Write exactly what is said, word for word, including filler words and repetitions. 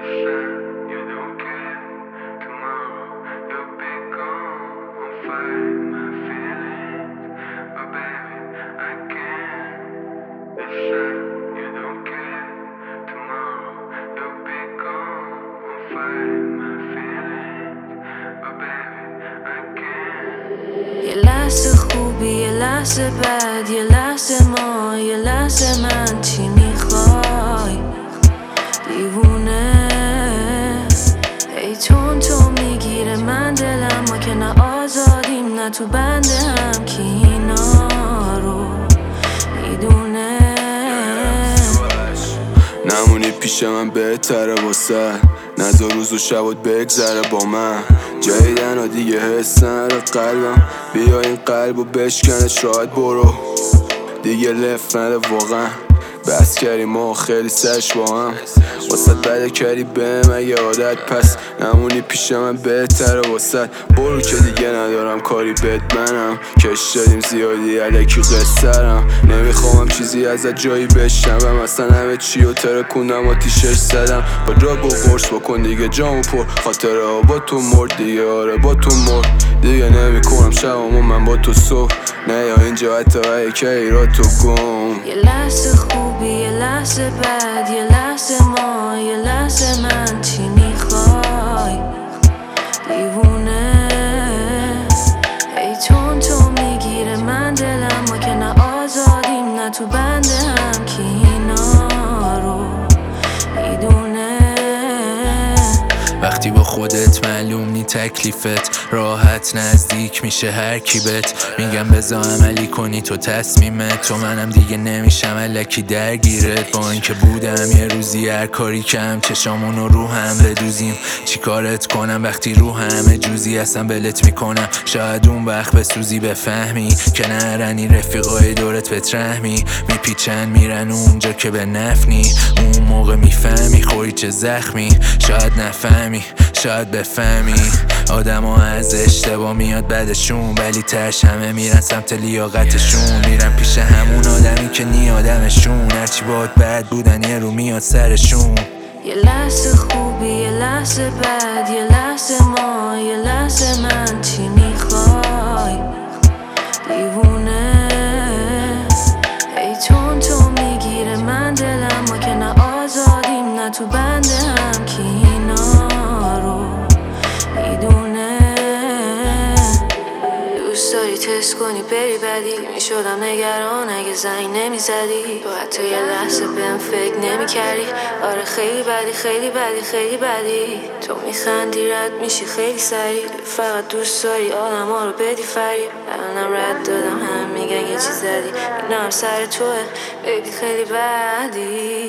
یه لحظه خوبی یه لحظه بد، یه لحظه ما یه لحظه من. چی میخوای دیوونه؟ ای تون تو میگیره من دلم، ما که نه آزادیم نه تو بنده هم. کی اینا رو میدونه؟ نمونی پیش من بهتره واسه، نذار روز و شبات بگذره با من. جایدن و دیگه حس نره قلبم، بیا این قلبو بشکنه شاید برو. دیگه لف نده واقعا، بس کردی ما خیلی سرش با هم. واسه بده کردی بهم اگه عادت، پس نمونی پیش من بهتره واسه. برو که دیگه ندارم کاری بد، منم کش دادیم زیادی علیکی قصرم. نمیخوام چیزی ازت جایی بشنوم، اصلا همه چی رو ترکوندم آتیشش زدم. با دراگ و قرص بکن دیگه جامو پر، خاطره ها با تو مرد دیگه، آره با تو مرد دیگه. نمیکنم شبامو من با تو صبح، نه یا اینجا حتی های که ایراد تو گم. یه لحظه خوبی یه لحظه بد، یه لحظه ما یه لحظه من. چی میخوای دیوونه؟ ای تون تو میگیره من دلم، ما که نه آزادیم نه تو بنده هم. کی اینا رو میدونه؟ وقتی با خودت معلوم نی تکلیفت، راحت نزدیک میشه هر کی بهت. میگم بذار عملی کنی تو تصمیمت، تو منم دیگه نمیشم الکی درگیرت. با اینکه بودم یه روزی هر کاری کم، چشامونو رو هم بدوزیم. چی کارت کنم وقتی رو همه جوزی هستم بلت میکنم. شاید اون وقت بسوزی بفهمی که نرنی رفیقای دورت بترحمی. میپیچن میرن اونجا که به نفنی، اون موقع میفهمی خوری چه زخمی. شاید نفهمی شاید بفهمی، آدم ها از اشتباه میاد بعدشون، ولی تش همه میرن سمت لیاقتشون. میرن پیش همون آدمی که نی آدمشون، هرچی باد بد بودن یه رو میاد سرشون. یه لحظه خوبی یه لحظه بد، یه لحظه ما یه لحظه من. چی میخوای دیوونه؟ ای تون تو میگیره من دلم، ما که نه آزادیم نه تو بنده هم. کی اینا رو میدونه؟ دوست داری تست کنی بری بدی، میشدم نگران اگه زنگ نمیزدی. تو حتی یه لحظه بهم فکر نمیکردی. آره خیلی بدی خیلی بدی خیلی بدی. تو میخندی رد میشی خیلی سریع، فقط دوست داری آدم ها رو بدی فریب. الانم رد دادم هم میگن یه چیز زدی، اینا هم سر توه بیبی خیلی بدی.